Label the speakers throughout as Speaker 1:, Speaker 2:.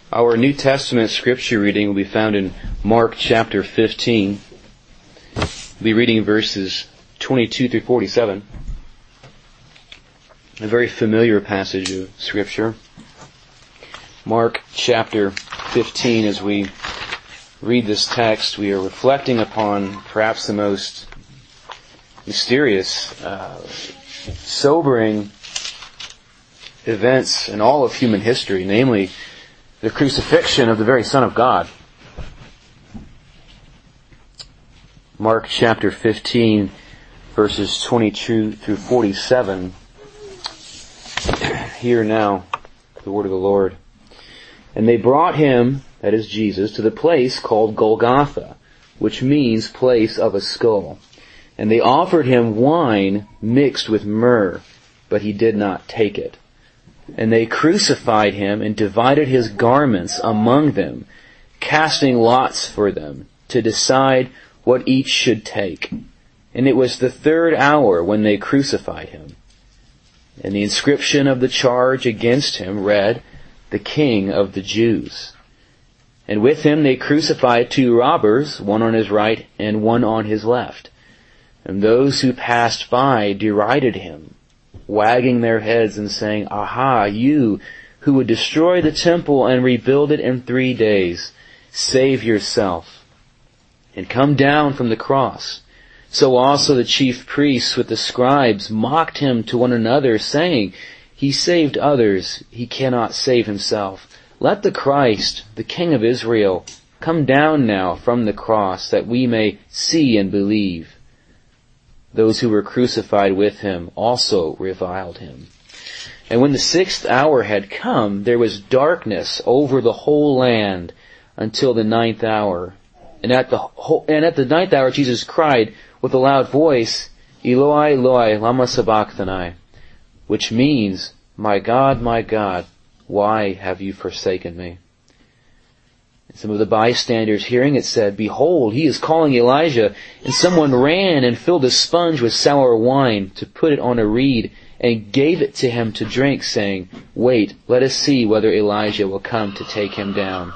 Speaker 1: Our New Testament scripture reading will be found in Mark chapter 15. We'll be reading verses 22 through 47. A very familiar passage of scripture. Mark chapter 15, as we read this text, we are reflecting upon perhaps the most mysterious, sobering events in all of human history, namely the crucifixion of the very Son of God. Mark chapter 15, verses 22 through 47. Hear now the word of the Lord. And they brought him, that is Jesus, to the place called Golgotha, which means place of a skull. And they offered him wine mixed with myrrh, but he did not take it. And they crucified him and divided his garments among them, casting lots for them to decide what each should take. And it was the third hour when they crucified him. And the inscription of the charge against him read, "The King of the Jews." And with him they crucified two robbers, one on his right and one on his left. And those who passed by derided him, wagging their heads and saying, "Aha, you who would destroy the temple and rebuild it in 3 days, save yourself and come down from the cross." So also the chief priests with the scribes mocked him to one another, saying, "He saved others, he cannot save himself. Let the Christ, the King of Israel, come down now from the cross, that we may see and believe." Those who were crucified with him also reviled him. And when the 6th hour had come, there was darkness over the whole land until the 9th hour. And at the 9th hour Jesus cried with a loud voice, "Eloi, Eloi, lama sabachthani," which means, my God, why have you forsaken me?" And some of the bystanders hearing it said, "Behold, he is calling Elijah." And someone ran and filled a sponge with sour wine to put it on a reed and gave it to him to drink, saying, "Wait, let us see whether Elijah will come to take him down."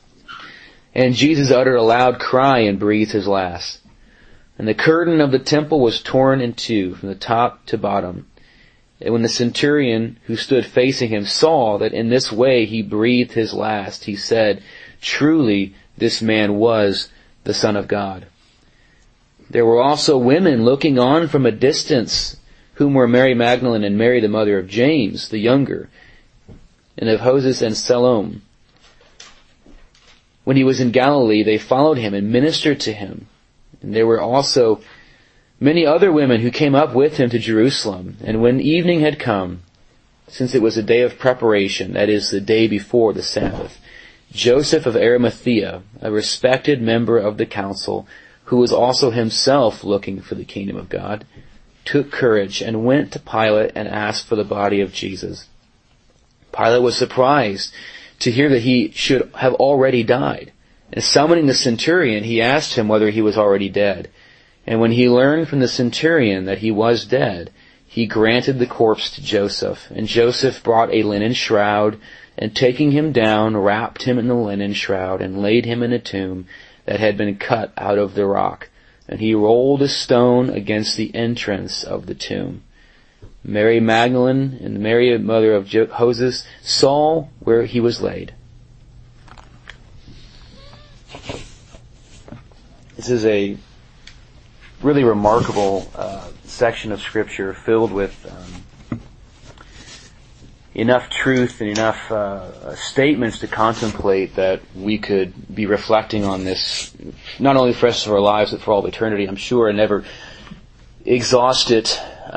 Speaker 1: And Jesus uttered a loud cry and breathed his last. And the curtain of the temple was torn in two from the top to bottom. And when the centurion who stood facing him saw that in this way he breathed his last, he said, "Truly this man was the Son of God." There were also women looking on from a distance, whom were Mary Magdalene and Mary the mother of James the younger, and of Joses and Salome. When he was in Galilee, they followed him and ministered to him. And there were also many other women who came up with him to Jerusalem. And when evening had come, since it was a day of preparation, that is, the day before the Sabbath, Joseph of Arimathea, a respected member of the council, who was also himself looking for the kingdom of God, took courage and went to Pilate and asked for the body of Jesus. Pilate was surprised to hear that he should have already died. And summoning the centurion, he asked him whether he was already dead. And when he learned from the centurion that he was dead, he granted the corpse to Joseph. And Joseph brought a linen shroud, and taking him down, wrapped him in the linen shroud, and laid him in a tomb that had been cut out of the rock. And he rolled a stone against the entrance of the tomb. Mary Magdalene and Mary, mother of Joses, saw where he was laid. This is a really remarkable section of Scripture filled with enough truth and enough statements to contemplate that we could be reflecting on this, not only for the rest of our lives, but for all of eternity, I'm sure, and never exhaust it.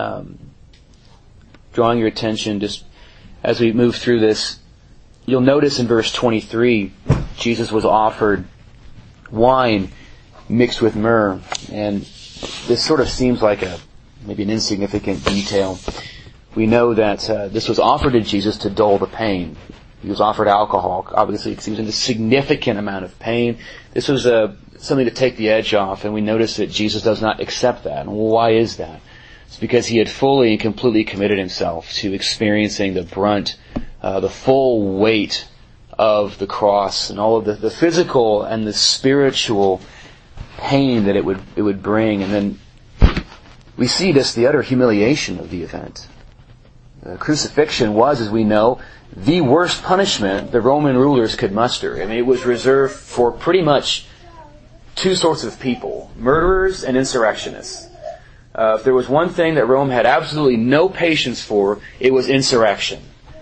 Speaker 1: Drawing your attention just as we move through this, you'll notice in verse 23, Jesus was offered wine mixed with myrrh, and this sort of seems like maybe an insignificant detail. We know that this was offered to Jesus to dull the pain. He was offered alcohol. Obviously, he was in a significant amount of pain. This was something to take the edge off, and we notice that Jesus does not accept that. And why is that? It's because he had fully and completely committed himself to experiencing the brunt, the full weight of the cross and all of the physical and the spiritual pain that it would bring. And then we see just the utter humiliation of the event. Crucifixion was, as we know, the worst punishment the Roman rulers could muster. I mean, it was reserved for pretty much two sorts of people: murderers and insurrectionists. If there was one thing that Rome had absolutely no patience for, it was insurrection.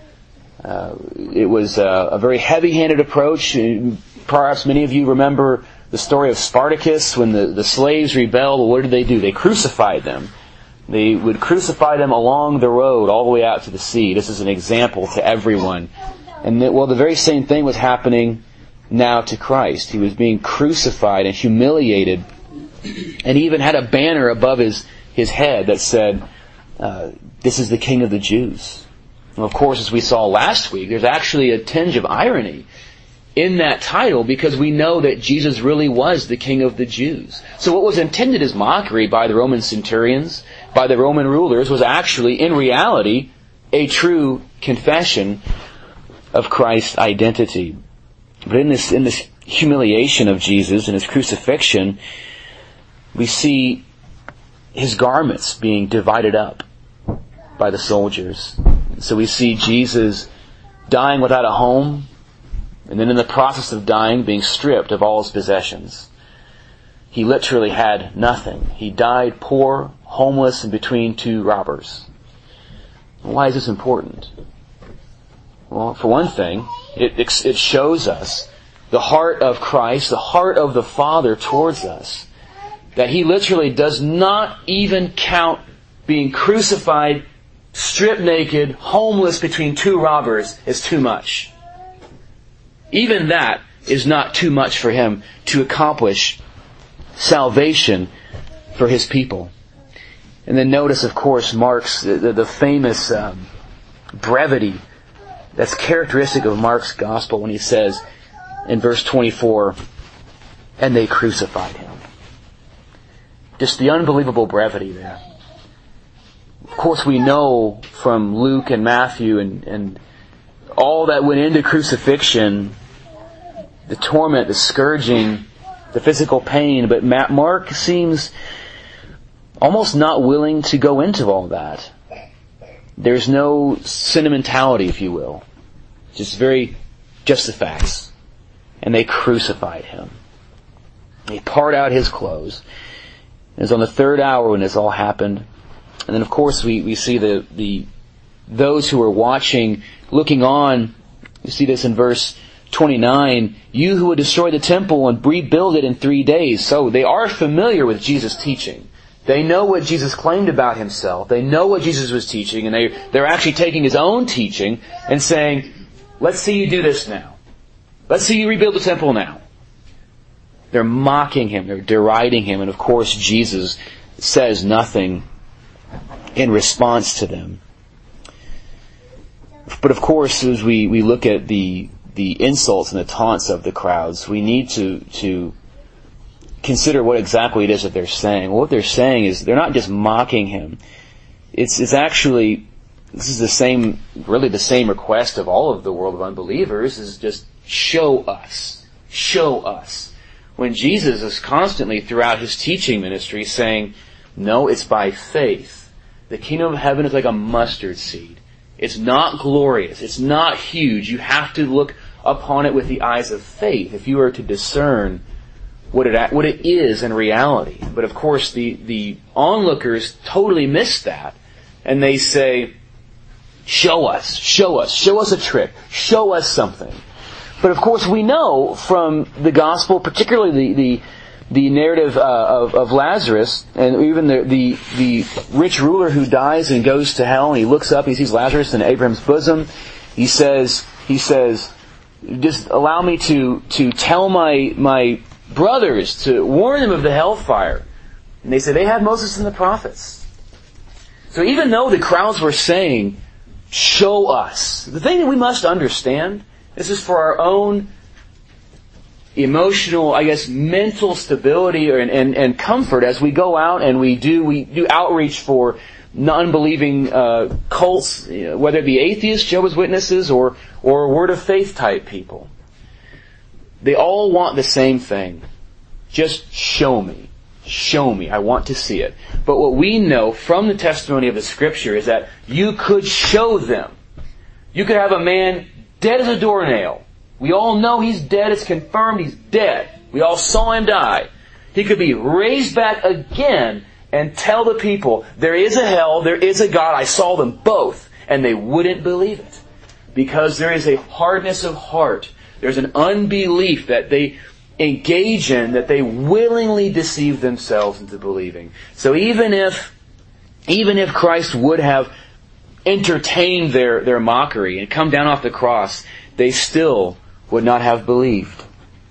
Speaker 1: It was a very heavy-handed approach. Perhaps many of you remember the story of Spartacus when the slaves rebelled. What did they do? They crucified them. They would crucify them along the road all the way out to the sea. This is an example to everyone. And the very same thing was happening now to Christ. He was being crucified and humiliated, and he even had a banner above his head that said, "This is the King of the Jews." And of course, as we saw last week, there's actually a tinge of irony in that title, because we know that Jesus really was the King of the Jews. So what was intended as mockery by the Roman centurions, by the Roman rulers, was actually, in reality, a true confession of Christ's identity. But in this humiliation of Jesus and his crucifixion, we see his garments being divided up by the soldiers. So we see Jesus dying without a home, and then in the process of dying, being stripped of all his possessions. He literally had nothing. He died poor, homeless, and between two robbers. Why is this important? Well, for one thing, it shows us the heart of Christ, the heart of the Father towards us, that he literally does not even count being crucified, stripped naked, homeless between two robbers as too much. Even that is not too much for him to accomplish salvation for his people. And then notice, of course, Mark's, the famous brevity that's characteristic of Mark's gospel when he says in verse 24, "And they crucified him." Just the unbelievable brevity there. Of course, we know from Luke and Matthew and all that went into crucifixion, the torment, the scourging, the physical pain, but Mark seems almost not willing to go into all that. There's no sentimentality, if you will. Just the facts. And they crucified him. They part out his clothes. It was on the third hour when this all happened. And then of course we see those who were watching, looking on. You see this in verse 29, "You who would destroy the temple and rebuild it in 3 days." So they are familiar with Jesus' teaching. They know what Jesus claimed about himself. They know what Jesus was teaching, and they're actually taking his own teaching and saying, "Let's see you do this now. Let's see you rebuild the temple now." They're mocking him. They're deriding him. And of course, Jesus says nothing in response to them. But of course, as we look at the insults and the taunts of the crowds, we need to consider what exactly it is that they're saying. Well, what they're saying is they're not just mocking him. It's actually, this is the same request of all of the world of unbelievers, is just show us. Show us. When Jesus is constantly throughout his teaching ministry saying, no, it's by faith. The kingdom of heaven is like a mustard seed. It's not glorious. It's not huge. You have to look upon it with the eyes of faith if you are to discern what it is in reality. But of course, the onlookers totally miss that. And they say, show us a trick, show us something. But of course, we know from the gospel, particularly the narrative of Lazarus, and even the rich ruler who dies and goes to hell, and he looks up, he sees Lazarus in Abraham's bosom. He says, just allow me to tell my brothers, to warn them of the hellfire. And they say, they have Moses and the prophets. So even though the crowds were saying, show us, the thing that we must understand, this is for our own emotional, mental stability and comfort as we go out and we do outreach for non-believing cults, whether it be atheists, Jehovah's Witnesses, or or word of faith type people. They all want the same thing. Just show me. Show me. I want to see it. But what we know from the testimony of the Scripture is that you could show them. You could have a man dead as a doornail. We all know he's dead. It's confirmed he's dead. We all saw him die. He could be raised back again and tell the people, there is a hell, there is a God. I saw them both. And they wouldn't believe it. Because there is a hardness of heart. There's an unbelief that they engage in, that they willingly deceive themselves into believing. So even if Christ would have entertained their mockery and come down off the cross, they still would not have believed.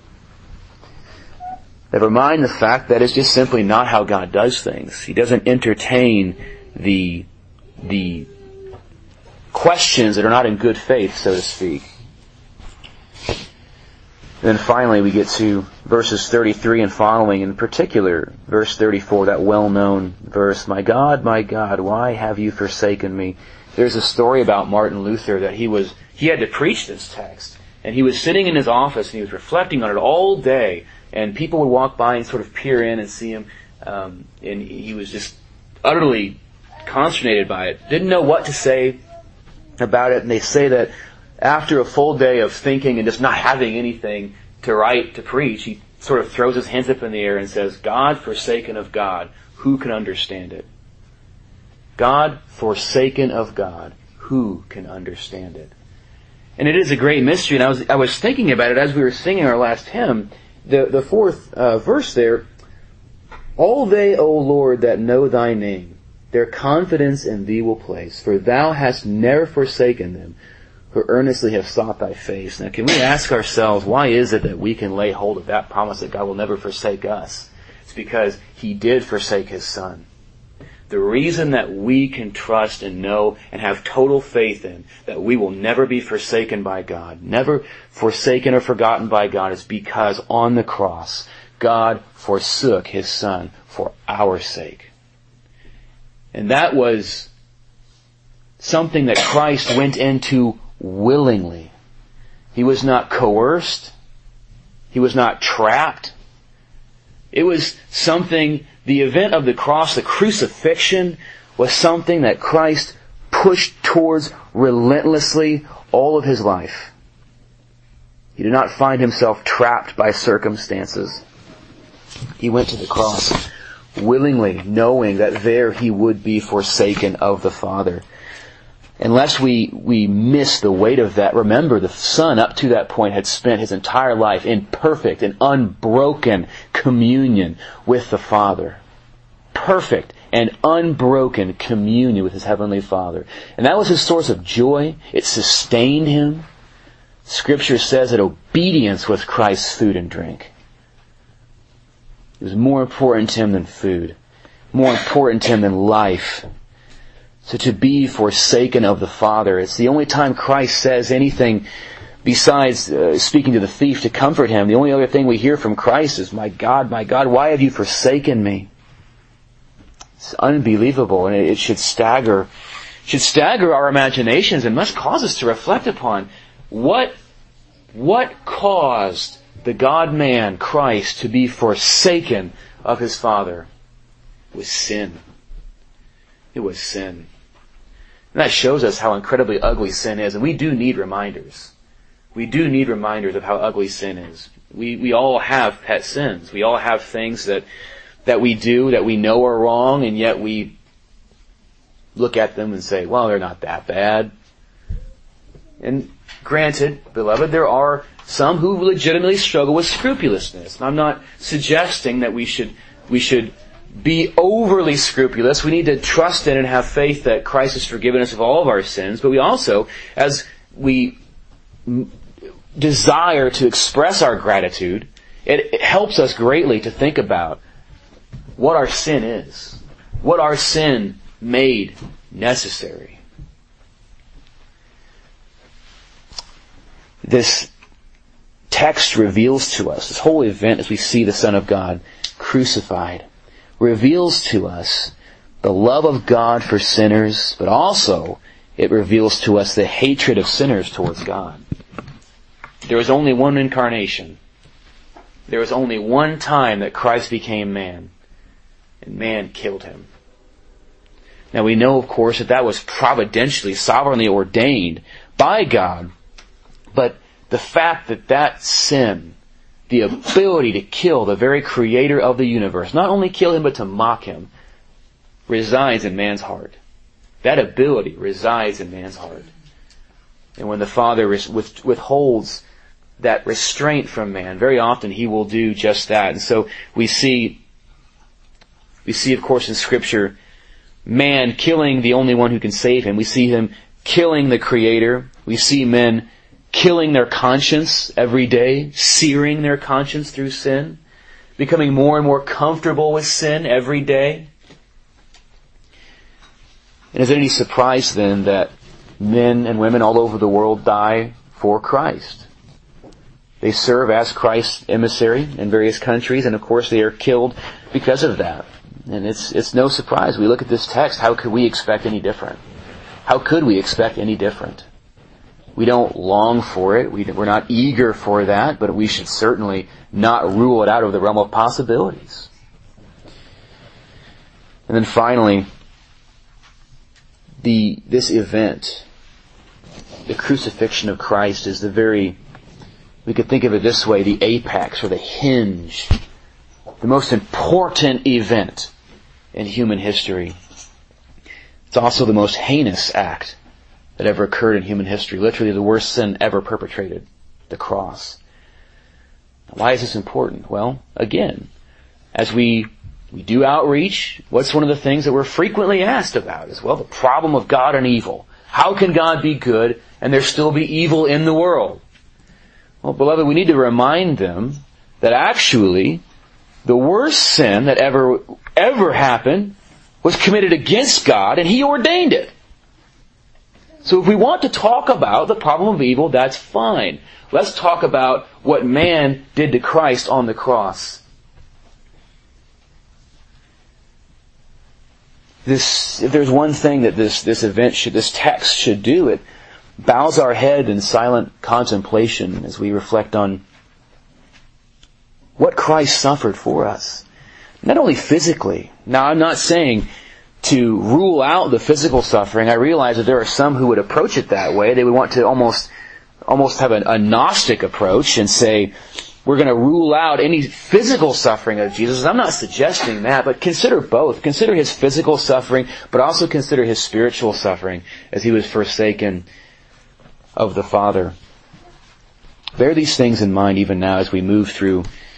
Speaker 1: Never mind the fact that it's just simply not how God does things. He doesn't entertain the questions that are not in good faith, so to speak. And then finally we get to verses 33 and following, in particular verse 34, that well-known verse, my God, why have you forsaken me? There's a story about Martin Luther that he had to preach this text. And he was sitting in his office and he was reflecting on it all day. And people would walk by and sort of peer in and see him. And he was just utterly consternated by it. Didn't know what to say about it. And they say that after a full day of thinking and just not having anything to write, to preach, he sort of throws his hands up in the air and says, God forsaken of God, who can understand it? God forsaken of God, who can understand it? And it is a great mystery, and I was thinking about it as we were singing our last hymn. The fourth verse there, all they, O Lord, that know thy name, their confidence in thee will place, for thou hast never forsaken them, who earnestly have sought thy face. Now can we ask ourselves, why is it that we can lay hold of that promise that God will never forsake us? It's because He did forsake His Son. The reason that we can trust and know and have total faith in that we will never be forsaken by God, never forsaken or forgotten by God, is because on the cross, God forsook His Son for our sake. And that was something that Christ went into willingly. He was not coerced. He was not trapped. It was something, the event of the cross, the crucifixion, was something that Christ pushed towards relentlessly all of His life. He did not find Himself trapped by circumstances. He went to the cross willingly, knowing that there He would be forsaken of the Father. Unless we miss the weight of that, remember the Son up to that point had spent His entire life in perfect and unbroken communion with the Father. Perfect and unbroken communion with His Heavenly Father. And that was His source of joy. It sustained Him. Scripture says that obedience was Christ's food and drink. It was more important to Him than food. More important to Him than life. So to be forsaken of the Father, it's the only time Christ says anything besides speaking to the thief to comfort him. The only other thing we hear from Christ is, my God, why have you forsaken me? It's unbelievable, and it should stagger our imaginations and must cause us to reflect upon what caused the God-man, Christ, to be forsaken of His Father. It was sin. It was sin. And that shows us how incredibly ugly sin is. And we do need reminders. We do need reminders of how ugly sin is. We all have pet sins. We all have things that we do that we know are wrong, and yet we look at them and say, well, they're not that bad. And granted, beloved, there are some who legitimately struggle with scrupulousness. And I'm not suggesting that we should be overly scrupulous. We need to trust in and have faith that Christ has forgiven us of all of our sins. But we also, as we desire to express our gratitude, it helps us greatly to think about what our sin is. What our sin made necessary. This text reveals to us, this whole event as we see the Son of God crucified, reveals to us the love of God for sinners, but also it reveals to us the hatred of sinners towards God. There was only one incarnation. There was only one time that Christ became man, and man killed him. Now we know, of course, that was providentially, sovereignly ordained by God, but the fact that sin, the ability to kill the very creator of the universe, not only kill him but to mock him, resides in man's heart. That ability resides in man's heart. And when the Father withholds that restraint from man, very often He will do just that. And so we see, of course, in Scripture, man killing the only one who can save him. We see him killing the Creator. We see men killing their conscience every day, searing their conscience through sin, becoming more and more comfortable with sin every day. And is it any surprise then that men and women all over the world die for Christ? They serve as Christ's emissary in various countries, and of course they are killed because of that. And it's no surprise. We look at this text, how could we expect any different? How could we expect any different? We don't long for it. We're not eager for that, but we should certainly not rule it out of the realm of possibilities. And then finally, this event, the crucifixion of Christ, is we could think of it this way, the apex or the hinge, the most important event in human history. It's also the most heinous act that ever occurred in human history. Literally the worst sin ever perpetrated, the cross. Why is this important? Well, again, as we do outreach, what's one of the things that we're frequently asked about is, well, the problem of God and evil. How can God be good and there still be evil in the world? Well, beloved, we need to remind them that actually the worst sin that ever happened was committed against God, and He ordained it. So if we want to talk about the problem of evil, that's fine. Let's talk about what man did to Christ on the cross. If there's one thing that this text should do, it bows our head in silent contemplation as we reflect on what Christ suffered for us. Not only physically. Now, I'm not saying to rule out the physical suffering. I realize that there are some who would approach it that way. They would want to almost have a Gnostic approach and say, we're going to rule out any physical suffering of Jesus. I'm not suggesting that, but consider both. Consider His physical suffering, but also consider His spiritual suffering as He was forsaken of the Father. Bear these things in mind even now as we move through